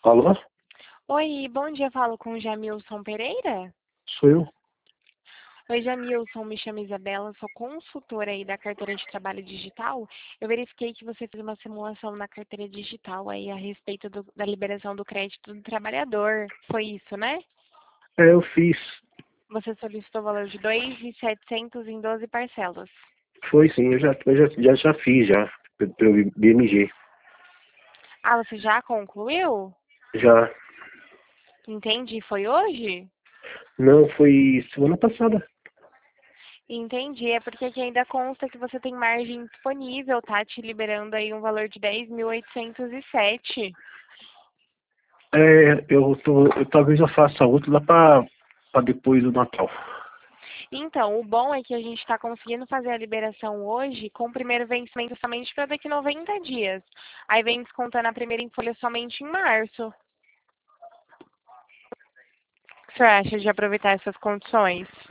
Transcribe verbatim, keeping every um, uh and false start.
Alô? Oi, bom dia, falo com o Jamilson Pereira. Sou eu? Oi, Jamilson, me chamo Isabela, sou consultora aí da carteira de trabalho digital. Eu verifiquei que você fez uma simulação na carteira digital aí a respeito do- da liberação do crédito do trabalhador. Foi isso, né? É, eu fiz. Você solicitou o valor de dois mil e setecentos em doze parcelas. Foi sim, eu já, eu já, já, já fiz já, pe- pelo B M G. Ah, você já concluiu? Já. Entendi, foi hoje? Não, foi semana passada. Entendi, é porque aqui ainda consta que você tem margem disponível, tá? Te liberando aí um valor de dez mil oitocentos e sete. É, eu tô, eu talvez eu faça outro lá pra, pra depois do Natal. Então, o bom é que a gente está conseguindo fazer a liberação hoje com o primeiro vencimento somente para daqui noventa dias. Aí vem descontando a primeira em folha somente em março. O que você acha de aproveitar essas condições?